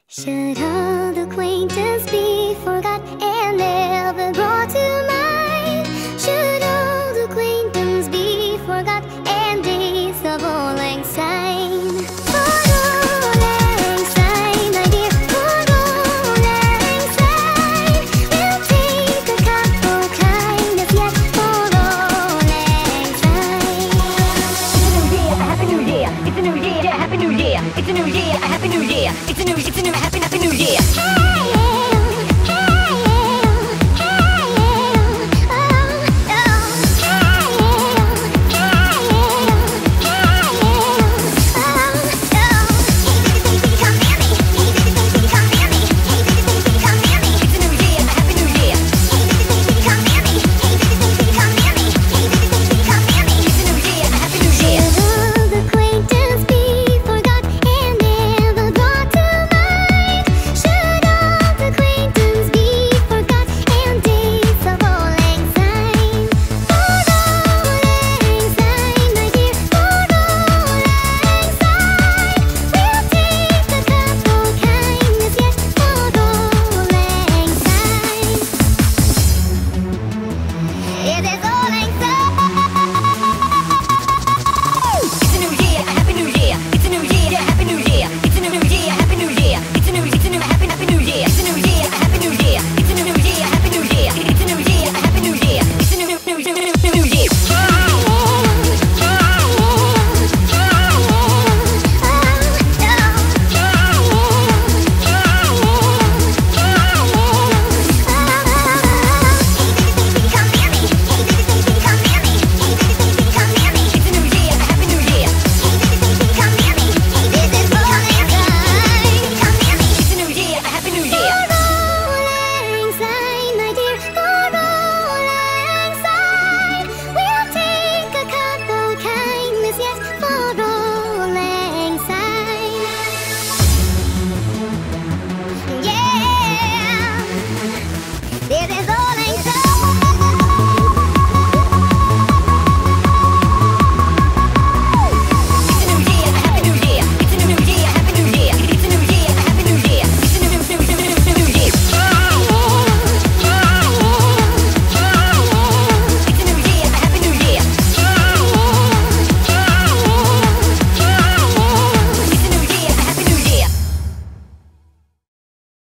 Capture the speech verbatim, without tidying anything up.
Should old acquaintance be forgot and never brought to mind? Should old acquaintance be forgot and days of old lang syne? For old lang syne, my dear, for old lang syne. We'll take a cup of kindness yet for old lang syne. It's a new year, a happy new year. It's a new year, a happy new year. It's a new year, a happy new year. It's a new, it's a new, happy, happy new year.